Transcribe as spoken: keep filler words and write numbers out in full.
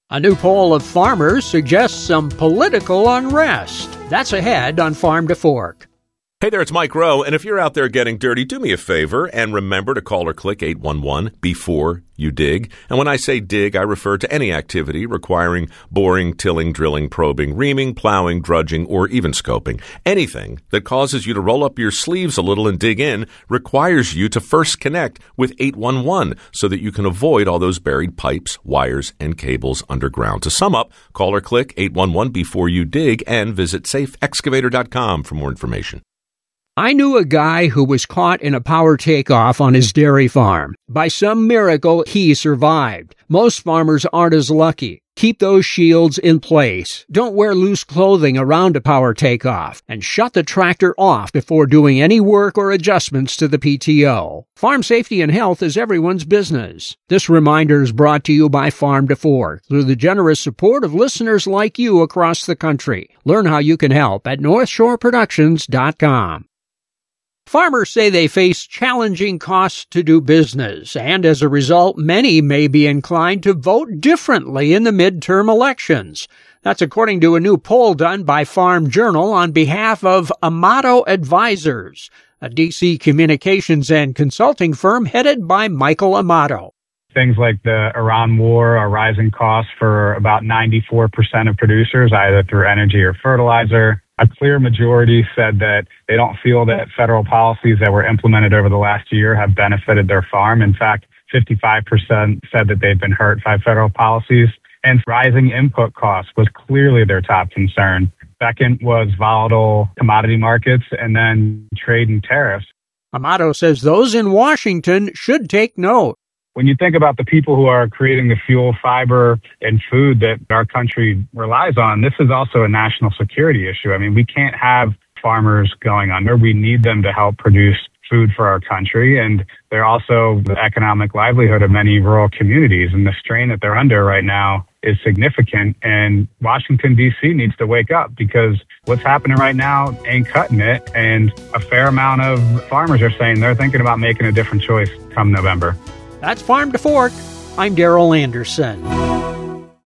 A new poll of farmers suggests some political unrest. That's ahead on Farm to Fork. Hey there, it's Mike Rowe, and if you're out there getting dirty, do me a favor and remember to call or click eight one one before you dig. And when I say dig, I refer to any activity requiring boring, tilling, drilling, probing, reaming, plowing, drudging, or even scoping. Anything that causes you to roll up your sleeves a little and dig in requires you to first connect with eight one one so that you can avoid all those buried pipes, wires, and cables underground. To sum up, call or click eight one one before you dig and visit safe excavator dot com for more information. I knew a guy who was caught in a power takeoff on his dairy farm. By some miracle, he survived. Most farmers aren't as lucky. Keep those shields in place. Don't wear loose clothing around a power takeoff. And shut the tractor off before doing any work or adjustments to the P T O. Farm safety and health is everyone's business. This reminder is brought to you by Farm to Fork through the generous support of listeners like you across the country. Learn how you can help at north shore productions dot com. Farmers say they face challenging costs to do business, and as a result, many may be inclined to vote differently in the midterm elections. That's according to a new poll done by Farm Journal on behalf of Amato Advisors, a D C communications and consulting firm headed by Michael Amato. Things like the Iran war are rising costs for about ninety-four percent of producers, either through energy or fertilizer. A clear majority said that they don't feel that federal policies that were implemented over the last year have benefited their farm. In fact, fifty-five percent said that they've been hurt by federal policies. And rising input costs was clearly their top concern. Second was volatile commodity markets, and then trade and tariffs. Amato says those in Washington should take note. When you think about the people who are creating the fuel, fiber, and food that our country relies on, this is also a national security issue. I mean, we can't have farmers going under. We need them to help produce food for our country, and they're also the economic livelihood of many rural communities. And the strain that they're under right now is significant, and Washington, D C needs to wake up because what's happening right now ain't cutting it, and a fair amount of farmers are saying they're thinking about making a different choice come November. That's Farm to Fork. I'm Daryl Anderson.